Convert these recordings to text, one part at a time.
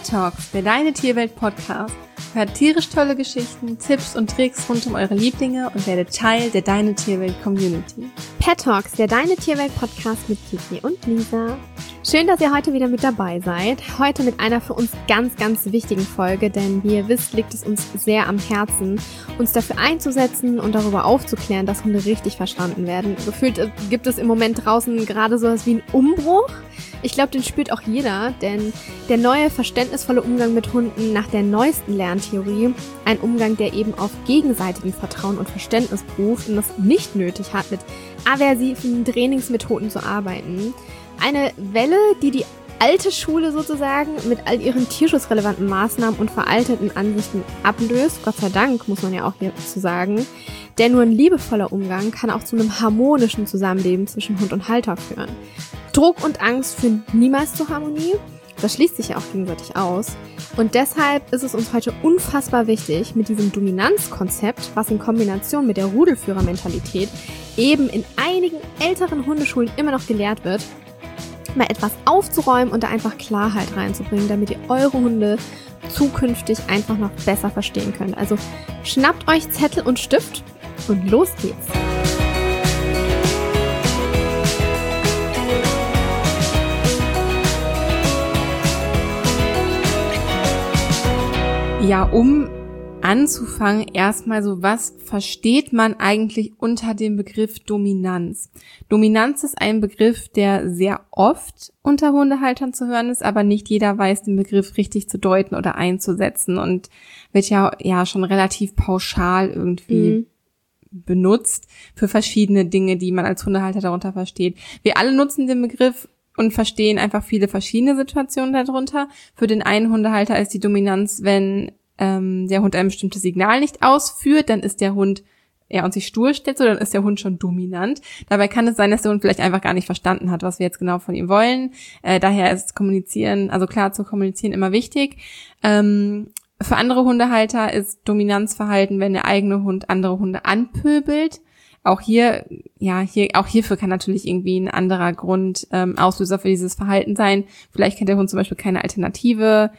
Talks, der Deine Tierwelt Podcast. Hört tierisch tolle Geschichten, Tipps und Tricks rund um eure Lieblinge und werdet Teil der Deine Tierwelt Community. Pet Talks, der Deine Tierwelt Podcast mit Kiki und Lisa. Schön, dass ihr heute wieder mit dabei seid. Heute mit einer für uns ganz, ganz wichtigen Folge, denn wie ihr wisst, liegt es uns sehr am Herzen, uns dafür einzusetzen und darüber aufzuklären, dass Hunde richtig verstanden werden. Gefühlt gibt es im Moment draußen gerade sowas wie einen Umbruch. Ich glaube, den spürt auch jeder, denn der neue, verständnisvolle Umgang mit Hunden nach der neuesten Lerntheorie, ein Umgang, der eben auf gegenseitigem Vertrauen und Verständnis beruft und das nicht nötig hat, mit aversiven Trainingsmethoden zu arbeiten. Eine Welle, die alte Schule sozusagen mit all ihren tierschutzrelevanten Maßnahmen und veralteten Ansichten ablöst. Gott sei Dank, muss man ja auch hier zu sagen. Denn nur ein liebevoller Umgang kann auch zu einem harmonischen Zusammenleben zwischen Hund und Halter führen. Druck und Angst führen niemals zur Harmonie. Das schließt sich ja auch gegenseitig aus. Und deshalb ist es uns heute unfassbar wichtig, mit diesem Dominanzkonzept, was in Kombination mit der Rudelführermentalität eben in einigen älteren Hundeschulen immer noch gelehrt wird, mal etwas aufzuräumen und da einfach Klarheit reinzubringen, damit ihr eure Hunde zukünftig einfach noch besser verstehen könnt. Also schnappt euch Zettel und Stift und los geht's. Ja, um anzufangen, erstmal so, was versteht man eigentlich unter dem Begriff Dominanz? Dominanz ist ein Begriff, der sehr oft unter Hundehaltern zu hören ist, aber nicht jeder weiß, den Begriff richtig zu deuten oder einzusetzen und wird ja schon relativ pauschal irgendwie benutzt für verschiedene Dinge, die man als Hundehalter darunter versteht. Wir alle nutzen den Begriff und verstehen einfach viele verschiedene Situationen darunter. Für den einen Hundehalter ist die Dominanz, wenn der Hund ein bestimmtes Signal nicht ausführt, dann ist der Hund und sich stur stellt, so, dann ist der Hund schon dominant. Dabei kann es sein, dass der Hund vielleicht einfach gar nicht verstanden hat, was wir jetzt genau von ihm wollen. Daher ist Kommunizieren, also klar zu kommunizieren, immer wichtig. Für andere Hundehalter ist Dominanzverhalten, wenn der eigene Hund andere Hunde anpöbelt. Auch hierfür kann natürlich irgendwie ein anderer Grund Auslöser für dieses Verhalten sein. Vielleicht kennt der Hund zum Beispiel keine Alternative.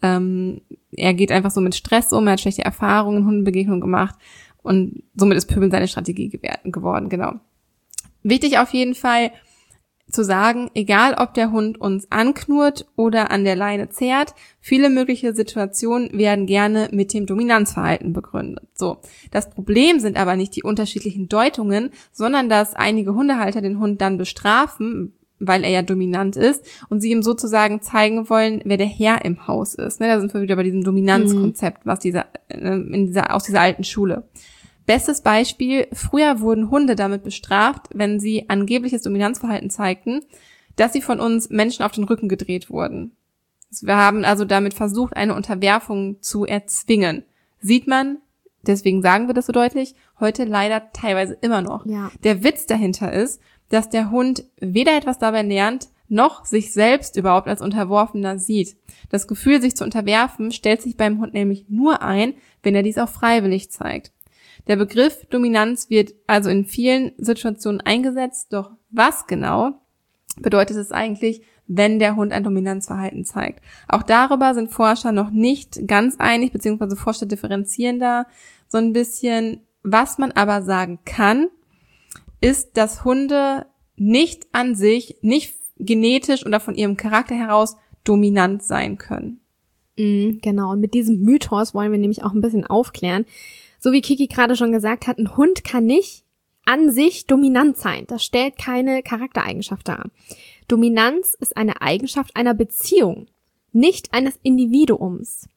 Er geht einfach so mit Stress um, er hat schlechte Erfahrungen, Hundebegegnungen gemacht und somit ist Pöbeln seine Strategie geworden, genau. Wichtig auf jeden Fall zu sagen, egal ob der Hund uns anknurrt oder an der Leine zerrt, viele mögliche Situationen werden gerne mit dem Dominanzverhalten begründet. So, das Problem sind aber nicht die unterschiedlichen Deutungen, sondern dass einige Hundehalter den Hund dann bestrafen, weil er ja dominant ist und sie ihm sozusagen zeigen wollen, wer der Herr im Haus ist. Da sind wir wieder bei diesem Dominanzkonzept, was aus dieser alten Schule. Bestes Beispiel, früher wurden Hunde damit bestraft, wenn sie angebliches Dominanzverhalten zeigten, dass sie von uns Menschen auf den Rücken gedreht wurden. Wir haben also damit versucht, eine Unterwerfung zu erzwingen. Sieht man, deswegen sagen wir das so deutlich, heute leider teilweise immer noch. Ja. Der Witz dahinter ist, dass der Hund weder etwas dabei lernt, noch sich selbst überhaupt als Unterworfener sieht. Das Gefühl, sich zu unterwerfen, stellt sich beim Hund nämlich nur ein, wenn er dies auch freiwillig zeigt. Der Begriff Dominanz wird also in vielen Situationen eingesetzt, doch was genau bedeutet es eigentlich, wenn der Hund ein Dominanzverhalten zeigt? Auch darüber sind Forscher noch nicht ganz einig, beziehungsweise Forscher differenzieren da so ein bisschen. Was man aber sagen kann, ist, dass Hunde nicht an sich, nicht genetisch oder von ihrem Charakter heraus dominant sein können. Genau, und mit diesem Mythos wollen wir nämlich auch ein bisschen aufklären. So wie Kiki gerade schon gesagt hat, ein Hund kann nicht an sich dominant sein. Das stellt keine Charaktereigenschaft dar. Dominanz ist eine Eigenschaft einer Beziehung, nicht eines Individuums.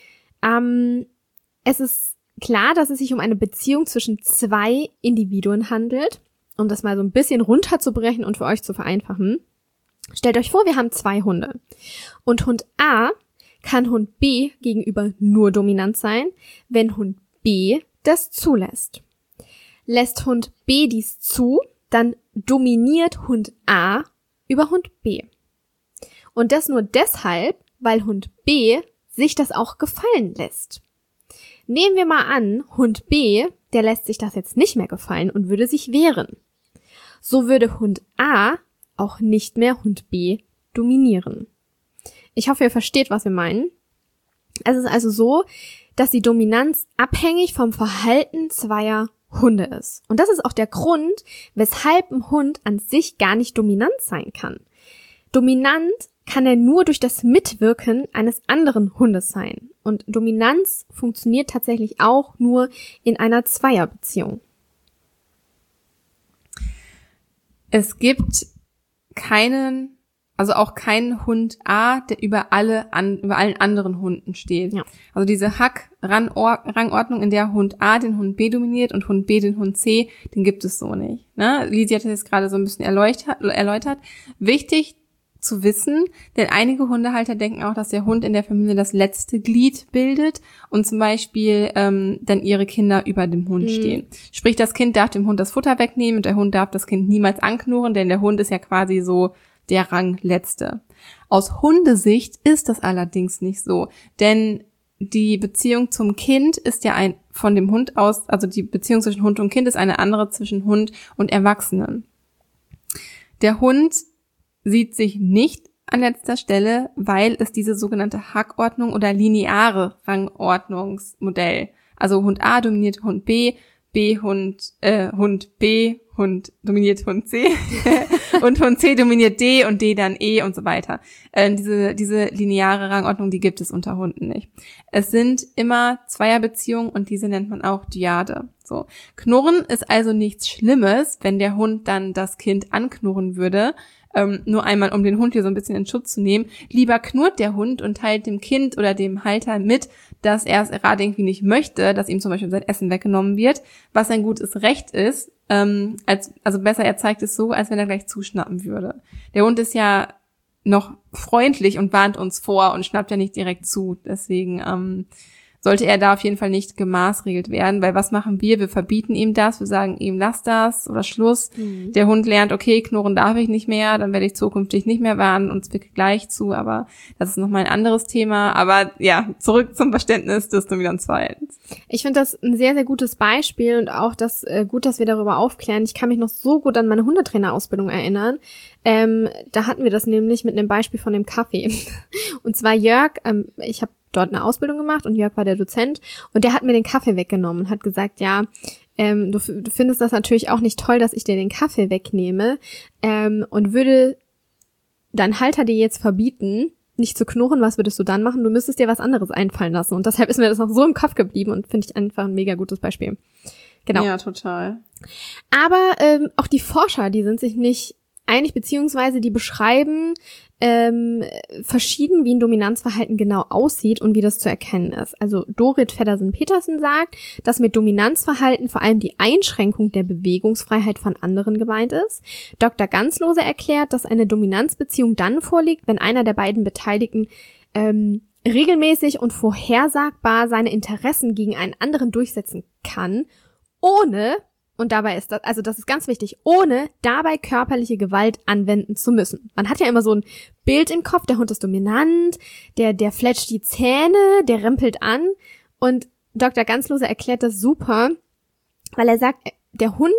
Es ist klar, dass es sich um eine Beziehung zwischen zwei Individuen handelt. Um das mal so ein bisschen runterzubrechen und für euch zu vereinfachen. Stellt euch vor, wir haben zwei Hunde. Und Hund A kann Hund B gegenüber nur dominant sein, wenn Hund B das zulässt. Lässt Hund B dies zu, dann dominiert Hund A über Hund B. Und das nur deshalb, weil Hund B sich das auch gefallen lässt. Nehmen wir mal an, Hund B, der lässt sich das jetzt nicht mehr gefallen und würde sich wehren. So würde Hund A auch nicht mehr Hund B dominieren. Ich hoffe, ihr versteht, was wir meinen. Es ist also so, dass die Dominanz abhängig vom Verhalten zweier Hunde ist. Und das ist auch der Grund, weshalb ein Hund an sich gar nicht dominant sein kann. Dominant kann er nur durch das Mitwirken eines anderen Hundes sein. Und Dominanz funktioniert tatsächlich auch nur in einer Zweierbeziehung. Es gibt auch keinen Hund A, der über allen anderen Hunden steht. Ja. Also diese Rangordnung, in der Hund A den Hund B dominiert und Hund B den Hund C, den gibt es so nicht. Ne? Lisi hat das jetzt gerade so ein bisschen erläutert. Wichtig zu wissen, denn einige Hundehalter denken auch, dass der Hund in der Familie das letzte Glied bildet und zum Beispiel dann ihre Kinder über dem Hund stehen. Sprich, das Kind darf dem Hund das Futter wegnehmen und der Hund darf das Kind niemals anknurren, denn der Hund ist ja quasi so der Rangletzte. Aus Hundesicht ist das allerdings nicht so, denn die Beziehung zum Kind ist ja von dem Hund aus, also die Beziehung zwischen Hund und Kind ist eine andere zwischen Hund und Erwachsenen. Der Hund sieht sich nicht an letzter Stelle, weil es diese sogenannte Hackordnung oder lineare Rangordnungsmodell. Also Hund A dominiert Hund B, Hund B, Hund dominiert Hund C und Hund C dominiert D und D dann E und so weiter. Diese lineare Rangordnung, die gibt es unter Hunden nicht. Es sind immer Zweierbeziehungen und diese nennt man auch Dyade. So. Knurren ist also nichts Schlimmes, wenn der Hund dann das Kind anknurren würde, nur einmal, um den Hund hier so ein bisschen in Schutz zu nehmen. Lieber knurrt der Hund und teilt dem Kind oder dem Halter mit, dass er es gerade irgendwie nicht möchte, dass ihm zum Beispiel sein Essen weggenommen wird, was ein gutes Recht ist. Also besser, er zeigt es so, als wenn er gleich zuschnappen würde. Der Hund ist ja noch freundlich und warnt uns vor und schnappt ja nicht direkt zu. Deswegen sollte er da auf jeden Fall nicht gemaßregelt werden, weil was machen wir? Wir verbieten ihm das, wir sagen ihm, lass das oder Schluss. Der Hund lernt, okay, knurren darf ich nicht mehr, dann werde ich zukünftig nicht mehr warnen und zwicke gleich zu, aber das ist nochmal ein anderes Thema. Aber ja, zurück zum Verständnis des Dominanzverhaltens. Ich finde das ein sehr, sehr gutes Beispiel und auch gut, dass wir darüber aufklären. Ich kann mich noch so gut an meine Hundetrainerausbildung erinnern. Da hatten wir das nämlich mit einem Beispiel von dem Kaffee. Und zwar Jörg, ich habe dort eine Ausbildung gemacht und Jörg war der Dozent und der hat mir den Kaffee weggenommen und hat gesagt, ja, du findest das natürlich auch nicht toll, dass ich dir den Kaffee wegnehme und würde dein Halter dir jetzt verbieten, nicht zu knurren, was würdest du dann machen? Du müsstest dir was anderes einfallen lassen und deshalb ist mir das noch so im Kopf geblieben und finde ich einfach ein mega gutes Beispiel. Genau. Ja, total. Aber auch die Forscher, die sind sich nicht einig, beziehungsweise die beschreiben verschieden, wie ein Dominanzverhalten genau aussieht und wie das zu erkennen ist. Also Dorit Feddersen-Petersen sagt, dass mit Dominanzverhalten vor allem die Einschränkung der Bewegungsfreiheit von anderen gemeint ist. Dr. Ganslose erklärt, dass eine Dominanzbeziehung dann vorliegt, wenn einer der beiden Beteiligten regelmäßig und vorhersagbar seine Interessen gegen einen anderen durchsetzen kann, ohne, und dabei ist das, also das ist ganz wichtig, ohne dabei körperliche Gewalt anwenden zu müssen. Man hat ja immer so ein Bild im Kopf, der Hund ist dominant, der fletscht die Zähne, der rempelt an. Und Dr. Ganslose erklärt das super, weil er sagt, der Hund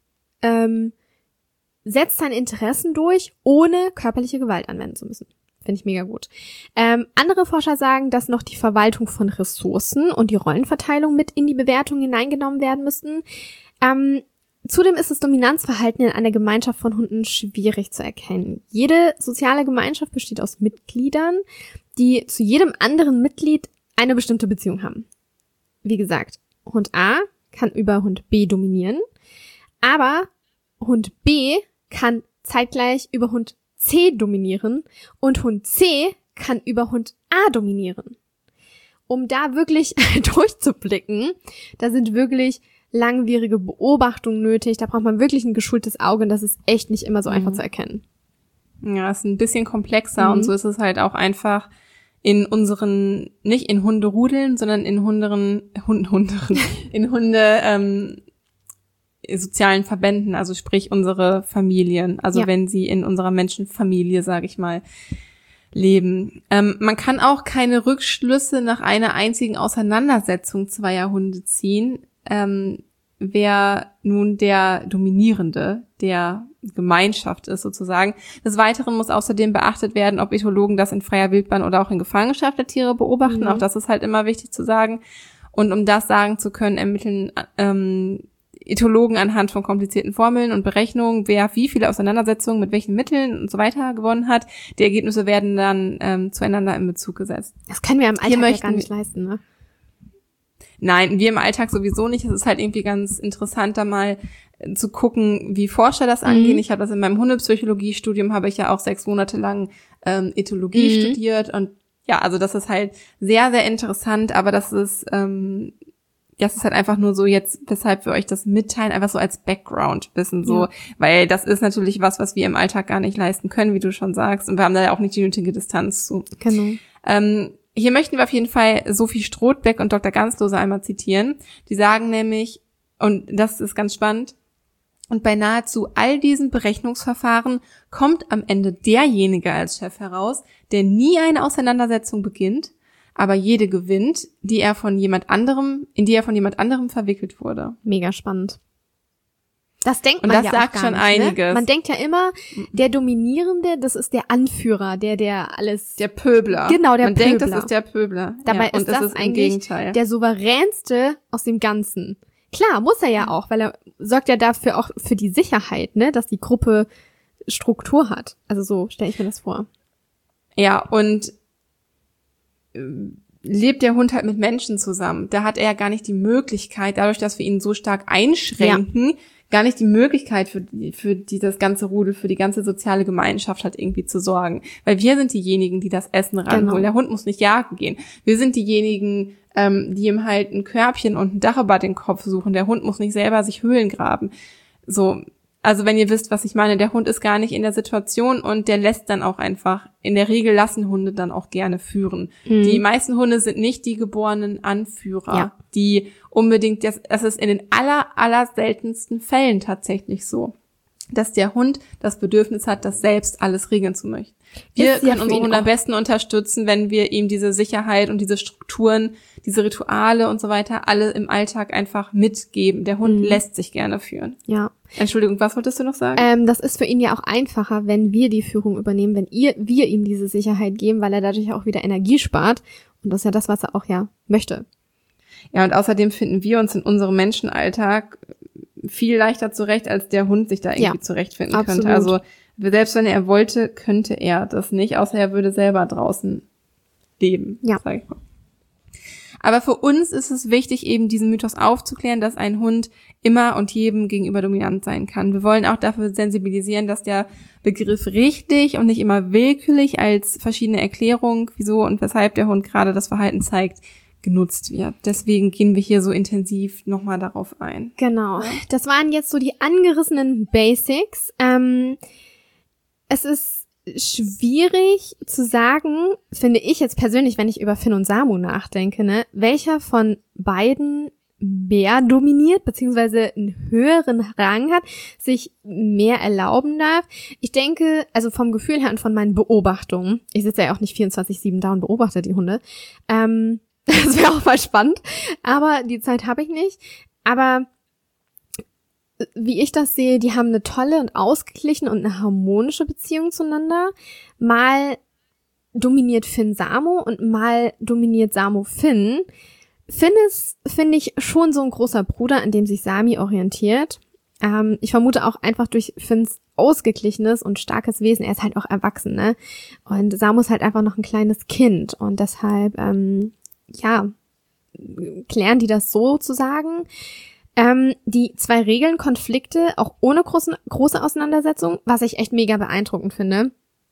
setzt seine Interessen durch, ohne körperliche Gewalt anwenden zu müssen. Finde ich mega gut. Andere Forscher sagen, dass noch die Verwaltung von Ressourcen und die Rollenverteilung mit in die Bewertung hineingenommen werden müssten. Zudem ist das Dominanzverhalten in einer Gemeinschaft von Hunden schwierig zu erkennen. Jede soziale Gemeinschaft besteht aus Mitgliedern, die zu jedem anderen Mitglied eine bestimmte Beziehung haben. Wie gesagt, Hund A kann über Hund B dominieren, aber Hund B kann zeitgleich über Hund C dominieren und Hund C kann über Hund A dominieren. Um da wirklich durchzublicken, da sind wirklich langwierige Beobachtungen nötig, da braucht man wirklich ein geschultes Auge und das ist echt nicht immer so einfach zu erkennen. Ja, es ist ein bisschen komplexer und so ist es halt auch einfach in unseren, nicht in Hunderudeln, sondern in sozialen Verbänden, also sprich unsere Familien, also wenn sie in unserer Menschenfamilie, sage ich mal, leben. Man kann auch keine Rückschlüsse nach einer einzigen Auseinandersetzung zweier Hunde ziehen. wer nun der Dominierende der Gemeinschaft ist sozusagen. Des Weiteren muss außerdem beachtet werden, ob Ethologen das in freier Wildbahn oder auch in Gefangenschaft der Tiere beobachten. Auch das ist halt immer wichtig zu sagen. Und um das sagen zu können, ermitteln Ethologen anhand von komplizierten Formeln und Berechnungen, wer wie viele Auseinandersetzungen mit welchen Mitteln und so weiter gewonnen hat. Die Ergebnisse werden dann zueinander in Bezug gesetzt. Das können wir im Alltag ja gar nicht leisten, ne? Nein, wir im Alltag sowieso nicht. Es ist halt irgendwie ganz interessant, da mal zu gucken, wie Forscher das angehen. Ich habe das in meinem Hundepsychologiestudium, habe ich ja auch 6 Monate lang Ethologie studiert. Und ja, also das ist halt sehr, sehr interessant, aber das ist halt einfach nur so jetzt, weshalb wir euch das mitteilen, einfach so als Background-Wissen so, weil das ist natürlich was wir im Alltag gar nicht leisten können, wie du schon sagst, und wir haben da ja auch nicht die nötige Distanz zu. Genau. Hier möchten wir auf jeden Fall Sophie Strothbeck und Dr. Ganslose einmal zitieren. Die sagen nämlich, und das ist ganz spannend, und bei nahezu all diesen Berechnungsverfahren kommt am Ende derjenige als Chef heraus, der nie eine Auseinandersetzung beginnt, aber jede gewinnt, in die er von jemand anderem verwickelt wurde. Mega spannend. Das denkt man ja auch gar nicht. Und das sagt schon einiges. Ne? Man denkt ja immer, der Dominierende, das ist der Anführer, der alles... Der Pöbler. Genau, der Pöbler. Man denkt, das ist der Pöbler. Dabei ist das eigentlich der souveränste aus dem Ganzen. Klar, muss er ja auch, weil er sorgt ja dafür auch für die Sicherheit, ne, dass die Gruppe Struktur hat. Also so stelle ich mir das vor. Ja, und lebt der Hund halt mit Menschen zusammen. Da hat er ja gar nicht die Möglichkeit, dadurch, dass wir ihn so stark einschränken, gar nicht die Möglichkeit für das ganze Rudel, für die ganze soziale Gemeinschaft halt irgendwie zu sorgen. Weil wir sind diejenigen, die das Essen ranholen. Genau. Der Hund muss nicht jagen gehen. Wir sind diejenigen, die ihm halt ein Körbchen und ein Dach über den Kopf suchen. Der Hund muss nicht selber sich Höhlen graben. So, also wenn ihr wisst, was ich meine, der Hund ist gar nicht in der Situation und der lässt dann auch einfach, in der Regel lassen Hunde dann auch gerne führen. Die meisten Hunde sind nicht die geborenen Anführer, die unbedingt, das ist in den aller seltensten Fällen tatsächlich so, dass der Hund das Bedürfnis hat, das selbst alles regeln zu möchten. Wir können unsere Hunde am besten unterstützen, wenn wir ihm diese Sicherheit und diese Strukturen, diese Rituale und so weiter alle im Alltag einfach mitgeben. Der Hund lässt sich gerne führen. Ja. Entschuldigung, was wolltest du noch sagen? Das ist für ihn ja auch einfacher, wenn wir die Führung übernehmen, wenn wir ihm diese Sicherheit geben, weil er dadurch auch wieder Energie spart. Und das ist ja das, was er auch möchte. Ja, und außerdem finden wir uns in unserem Menschenalltag viel leichter zurecht, als der Hund sich da irgendwie zurechtfinden könnte. Also selbst wenn er wollte, könnte er das nicht, außer er würde selber draußen leben, sag ich mal. Aber für uns ist es wichtig, eben diesen Mythos aufzuklären, dass ein Hund immer und jedem gegenüber dominant sein kann. Wir wollen auch dafür sensibilisieren, dass der Begriff richtig und nicht immer willkürlich als verschiedene Erklärung, wieso und weshalb der Hund gerade das Verhalten zeigt, genutzt wird. Deswegen gehen wir hier so intensiv nochmal darauf ein. Genau. Das waren jetzt so die angerissenen Basics. Es ist schwierig zu sagen, finde ich jetzt persönlich, wenn ich über Finn und Samu nachdenke, ne, welcher von beiden mehr dominiert, beziehungsweise einen höheren Rang hat, sich mehr erlauben darf. Ich denke, also vom Gefühl her und von meinen Beobachtungen, ich sitze ja auch nicht 24/7 da und beobachte die Hunde, das wäre auch mal spannend, aber die Zeit habe ich nicht. Aber wie ich das sehe, die haben eine tolle und ausgeglichene und eine harmonische Beziehung zueinander. Mal dominiert Finn Samu und mal dominiert Samu Finn. Finn ist, finde ich, schon so ein großer Bruder, an dem sich Sami orientiert. Ich vermute auch einfach durch Finns ausgeglichenes und starkes Wesen. Er ist halt auch erwachsen, ne? Und Samu ist halt einfach noch ein kleines Kind. Und deshalb, klären die das sozusagen. Die 2 Regeln Konflikte, auch ohne große Auseinandersetzung, was ich echt mega beeindruckend finde.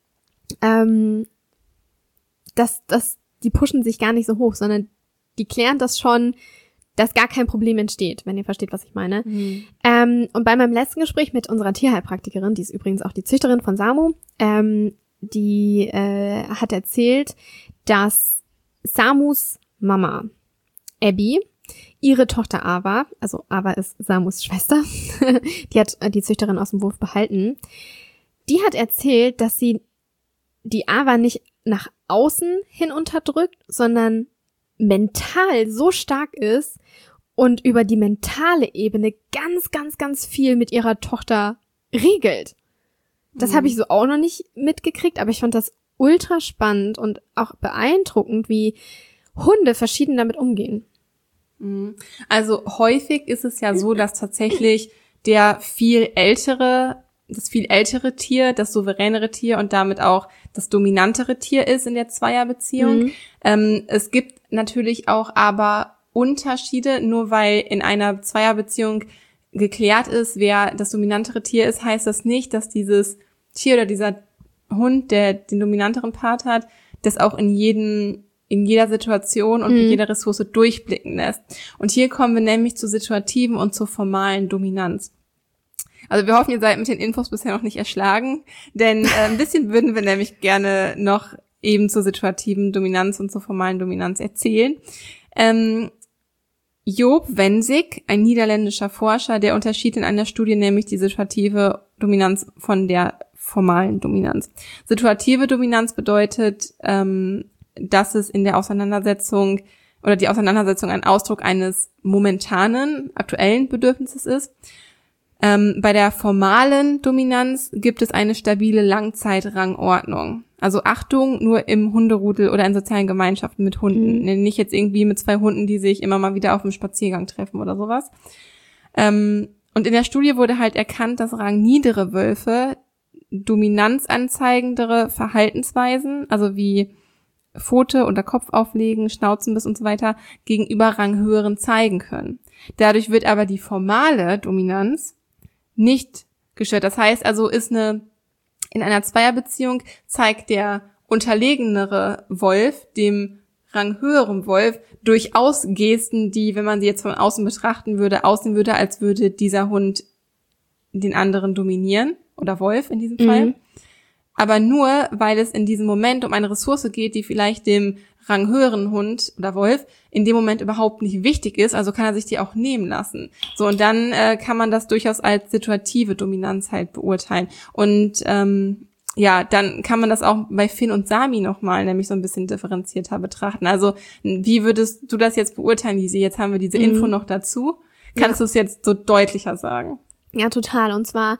Die pushen sich gar nicht so hoch, sondern die klären das schon, dass gar kein Problem entsteht, wenn ihr versteht, was ich meine. Und bei meinem letzten Gespräch mit unserer Tierheilpraktikerin, die ist übrigens auch die Züchterin von Samu, die hat erzählt, dass Samus Mama, Abby, ihre Tochter Ava, also Ava ist Samus Schwester, die hat die Züchterin aus dem Wurf behalten, die hat erzählt, dass sie die Ava nicht nach außen hin unterdrückt, sondern mental so stark ist und über die mentale Ebene ganz, ganz, ganz viel mit ihrer Tochter regelt. Das habe ich so auch noch nicht mitgekriegt, aber ich fand das ultra spannend und auch beeindruckend, wie Hunde verschieden damit umgehen. Also häufig ist es ja so, dass tatsächlich das viel ältere Tier, das souveränere Tier und damit auch das dominantere Tier ist in der Zweierbeziehung. Es gibt natürlich auch aber Unterschiede, nur weil in einer Zweierbeziehung geklärt ist, wer das dominantere Tier ist, heißt das nicht, dass dieses Tier oder dieser Hund, der den dominanteren Part hat, das auch in jeder Situation und mit jeder Ressource durchblicken lässt. Und hier kommen wir nämlich zur situativen und zur formalen Dominanz. Also wir hoffen, ihr seid mit den Infos bisher noch nicht erschlagen, denn ein bisschen würden wir nämlich gerne noch eben zur situativen Dominanz und zur formalen Dominanz erzählen. Joop Wensink, ein niederländischer Forscher, der unterschied in einer Studie nämlich die situative Dominanz von der formalen Dominanz. Situative Dominanz bedeutet, dass es in der Auseinandersetzung oder die Auseinandersetzung ein Ausdruck eines momentanen, aktuellen Bedürfnisses ist. Bei der formalen Dominanz gibt es eine stabile Langzeitrangordnung. Also Achtung, nur im Hunderudel oder in sozialen Gemeinschaften mit Hunden. Nicht jetzt irgendwie mit 2 Hunden, die sich immer mal wieder auf dem Spaziergang treffen oder sowas. Und in der Studie wurde halt erkannt, dass rangniedere Wölfe dominanzanzeigendere Verhaltensweisen, also wie Pfote oder Kopf auflegen, Schnauzenbiss und so weiter, gegenüber ranghöheren zeigen können. Dadurch wird aber die formale Dominanz nicht gestört. Das heißt also, in einer Zweierbeziehung zeigt der unterlegenere Wolf dem ranghöheren Wolf durchaus Gesten, die, wenn man sie jetzt von außen betrachten würde, aussehen würde, als würde dieser Hund den anderen dominieren, oder Wolf in diesem Fall. Aber nur, weil es in diesem Moment um eine Ressource geht, die vielleicht dem ranghöheren Hund oder Wolf in dem Moment überhaupt nicht wichtig ist, also kann er sich die auch nehmen lassen. So, und dann kann man das durchaus als situative Dominanz halt beurteilen. Und dann kann man das auch bei Finn und Sami nochmal nämlich so ein bisschen differenzierter betrachten. Also wie würdest du das jetzt beurteilen, Lisi? Jetzt haben wir diese Info noch dazu. Kannst du es jetzt so deutlicher sagen? Ja, total. Und zwar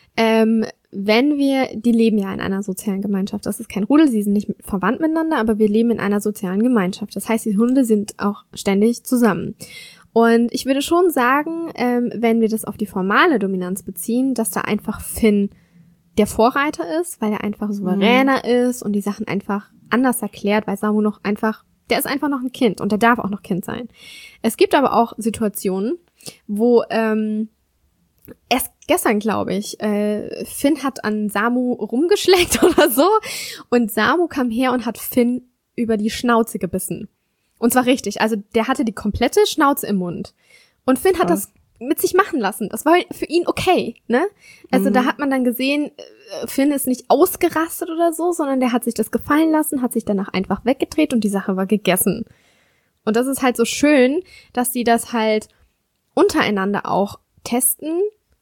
die leben ja in einer sozialen Gemeinschaft. Das ist kein Rudel, sie sind nicht verwandt miteinander, aber wir leben in einer sozialen Gemeinschaft. Das heißt, die Hunde sind auch ständig zusammen. Und ich würde schon sagen, wenn wir das auf die formale Dominanz beziehen, dass da einfach Finn der Vorreiter ist, weil er einfach souveräner ist und die Sachen einfach anders erklärt, weil Samu der ist einfach noch ein Kind und der darf auch noch Kind sein. Es gibt aber auch Situationen, wo erst gestern, glaube ich, Finn hat an Samu rumgeschleckt oder so und Samu kam her und hat Finn über die Schnauze gebissen. Und zwar richtig, also der hatte die komplette Schnauze im Mund. Und Finn hat das mit sich machen lassen. Das war für ihn okay, ne? Also da hat man dann gesehen, Finn ist nicht ausgerastet oder so, sondern der hat sich das gefallen lassen, hat sich danach einfach weggedreht und die Sache war gegessen. Und das ist halt so schön, dass die das halt untereinander auch testen.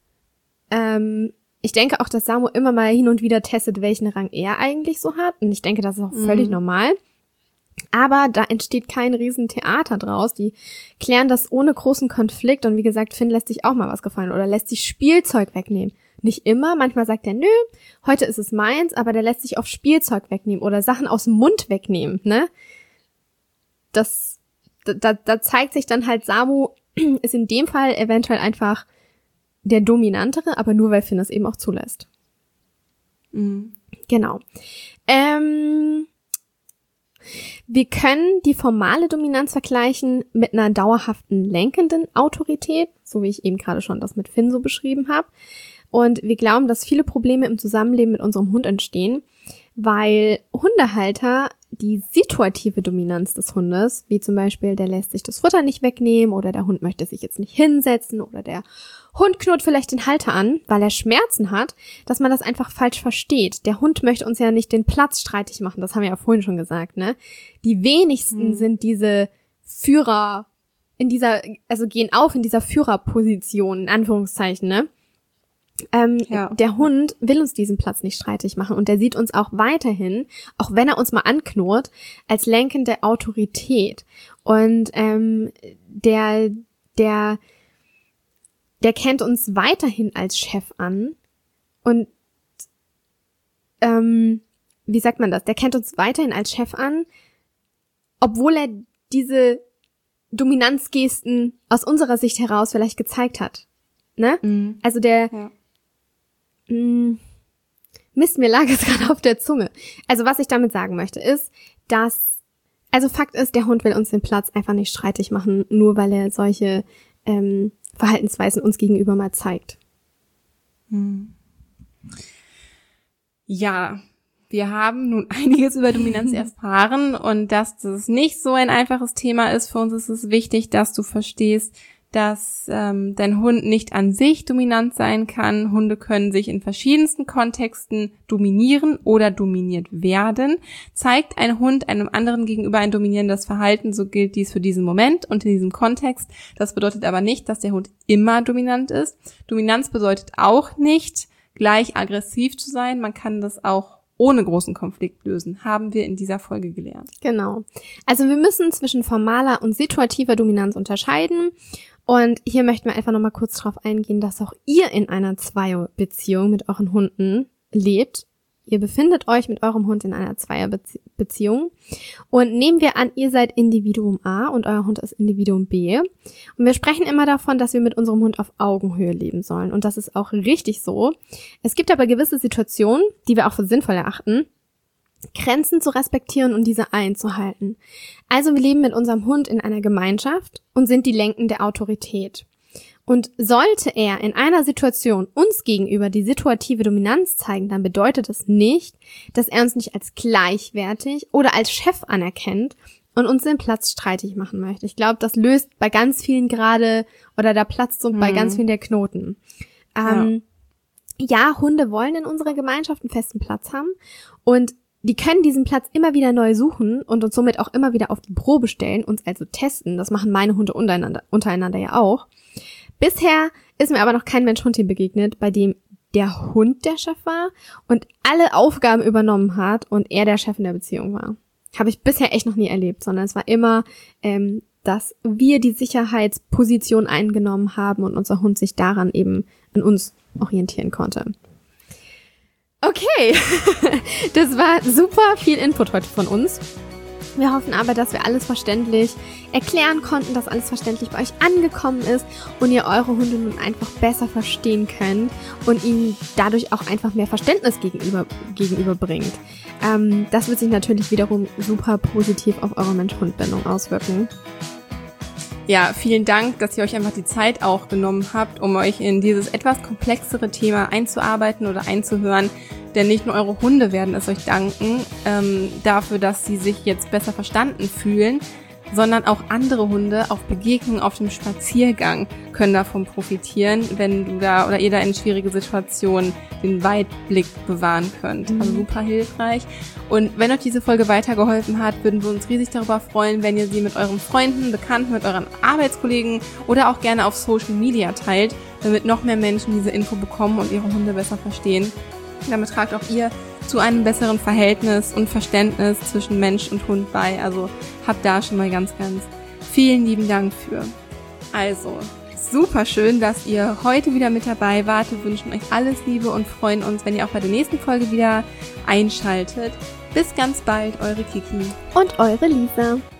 Ich denke auch, dass Samu immer mal hin und wieder testet, welchen Rang er eigentlich so hat. Und ich denke, das ist auch völlig normal. Aber da entsteht kein Riesentheater draus. Die klären das ohne großen Konflikt. Und wie gesagt, Finn lässt sich auch mal was gefallen oder lässt sich Spielzeug wegnehmen. Nicht immer. Manchmal sagt er, nö, heute ist es meins, aber der lässt sich auf Spielzeug wegnehmen oder Sachen aus dem Mund wegnehmen, ne? Da zeigt sich dann halt, Samu ist in dem Fall eventuell einfach der Dominantere, aber nur, weil Finn es eben auch zulässt. Genau. Wir können die formale Dominanz vergleichen mit einer dauerhaften lenkenden Autorität, so wie ich eben gerade schon das mit Finn so beschrieben habe. Und wir glauben, dass viele Probleme im Zusammenleben mit unserem Hund entstehen, weil Hundehalter die situative Dominanz des Hundes, wie zum Beispiel, der lässt sich das Futter nicht wegnehmen oder der Hund möchte sich jetzt nicht hinsetzen oder der Hund knurrt vielleicht den Halter an, weil er Schmerzen hat, dass man das einfach falsch versteht. Der Hund möchte uns ja nicht den Platz streitig machen, das haben wir ja vorhin schon gesagt, ne? Die wenigsten sind diese Führer gehen auf in dieser Führerposition, in Anführungszeichen, ne? Der Hund will uns diesen Platz nicht streitig machen und der sieht uns auch weiterhin, auch wenn er uns mal anknurrt, als lenkende Autorität. Und der kennt uns weiterhin als Chef an und wie sagt man das? Der kennt uns weiterhin als Chef an, obwohl er diese Dominanzgesten aus unserer Sicht heraus vielleicht gezeigt hat. Ne? Mhm. Also Mist, mir lag es gerade auf der Zunge. Also was ich damit sagen möchte ist, Fakt ist, der Hund will uns den Platz einfach nicht streitig machen, nur weil er solche Verhaltensweisen uns gegenüber mal zeigt. Ja, wir haben nun einiges über Dominanz erfahren und dass das nicht so ein einfaches Thema ist. Für uns ist es wichtig, dass du verstehst, dass dein Hund nicht an sich dominant sein kann. Hunde können sich in verschiedensten Kontexten dominieren oder dominiert werden. Zeigt ein Hund einem anderen gegenüber ein dominierendes Verhalten, so gilt dies für diesen Moment und in diesem Kontext. Das bedeutet aber nicht, dass der Hund immer dominant ist. Dominanz bedeutet auch nicht, gleich aggressiv zu sein. Man kann das auch ohne großen Konflikt lösen, haben wir in dieser Folge gelernt. Genau. Also wir müssen zwischen formaler und situativer Dominanz unterscheiden. Und hier möchten wir einfach nochmal kurz drauf eingehen, dass auch ihr in einer Zweierbeziehung mit euren Hunden lebt. Ihr befindet euch mit eurem Hund in einer Zweierbeziehung. Und nehmen wir an, ihr seid Individuum A und euer Hund ist Individuum B. Und wir sprechen immer davon, dass wir mit unserem Hund auf Augenhöhe leben sollen. Und das ist auch richtig so. Es gibt aber gewisse Situationen, die wir auch für sinnvoll erachten, Grenzen zu respektieren und diese einzuhalten. Also wir leben mit unserem Hund in einer Gemeinschaft und sind die Lenken der Autorität. Und sollte er in einer Situation uns gegenüber die situative Dominanz zeigen, dann bedeutet das nicht, dass er uns nicht als gleichwertig oder als Chef anerkennt und uns den Platz streitig machen möchte. Ich glaube, das löst bei ganz vielen gerade, oder da platzt so bei ganz vielen der Knoten. Ja, Hunde wollen in unserer Gemeinschaft einen festen Platz haben und die können diesen Platz immer wieder neu suchen und uns somit auch immer wieder auf die Probe stellen, uns also testen. Das machen meine Hunde untereinander ja auch. Bisher ist mir aber noch kein Mensch-Hund-Team begegnet, bei dem der Hund der Chef war und alle Aufgaben übernommen hat und er der Chef in der Beziehung war. Habe ich bisher echt noch nie erlebt, sondern es war immer, dass wir die Sicherheitsposition eingenommen haben und unser Hund sich daran eben an uns orientieren konnte. Okay, das war super viel Input heute von uns. Wir hoffen aber, dass wir alles verständlich erklären konnten, dass alles verständlich bei euch angekommen ist und ihr eure Hunde nun einfach besser verstehen könnt und ihnen dadurch auch einfach mehr Verständnis gegenüberbringt. Das wird sich natürlich wiederum super positiv auf eure Mensch-Hund-Bindung auswirken. Ja, vielen Dank, dass ihr euch einfach die Zeit auch genommen habt, um euch in dieses etwas komplexere Thema einzuarbeiten oder einzuhören. Denn nicht nur eure Hunde werden es euch danken, dafür, dass sie sich jetzt besser verstanden fühlen, sondern auch andere Hunde auf Begegnungen auf dem Spaziergang können davon profitieren, wenn du da oder ihr da in schwierige Situationen den Weitblick bewahren könnt. Also super hilfreich. Und wenn euch diese Folge weitergeholfen hat, würden wir uns riesig darüber freuen, wenn ihr sie mit euren Freunden, Bekannten, mit euren Arbeitskollegen oder auch gerne auf Social Media teilt, damit noch mehr Menschen diese Info bekommen und ihre Hunde besser verstehen. Damit tragt auch ihr zu einem besseren Verhältnis und Verständnis zwischen Mensch und Hund bei. Also habt da schon mal ganz, ganz vielen lieben Dank für. Also, super schön, dass ihr heute wieder mit dabei wart. Wir wünschen euch alles Liebe und freuen uns, wenn ihr auch bei der nächsten Folge wieder einschaltet. Bis ganz bald, eure Kiki. Und eure Lisa.